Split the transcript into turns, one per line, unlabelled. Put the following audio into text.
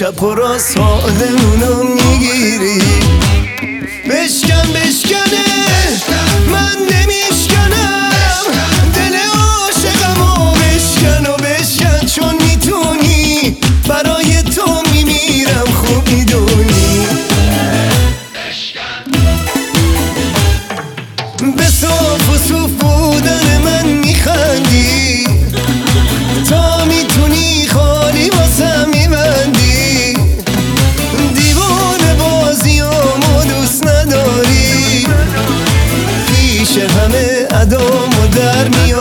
چپ و راست حالمونو میگیری. بشکن بشکنه من نمیشکنم، دل عاشقمو بشکن و بشکن، چون میتونی برای تو میمیرم خوب میدونی. به صاف و صوف بودن من میخندی، تا میتونی خالی واسم میبندی. دیوانه بازیامو دوست نداری، پیش همه ادامو در میاری.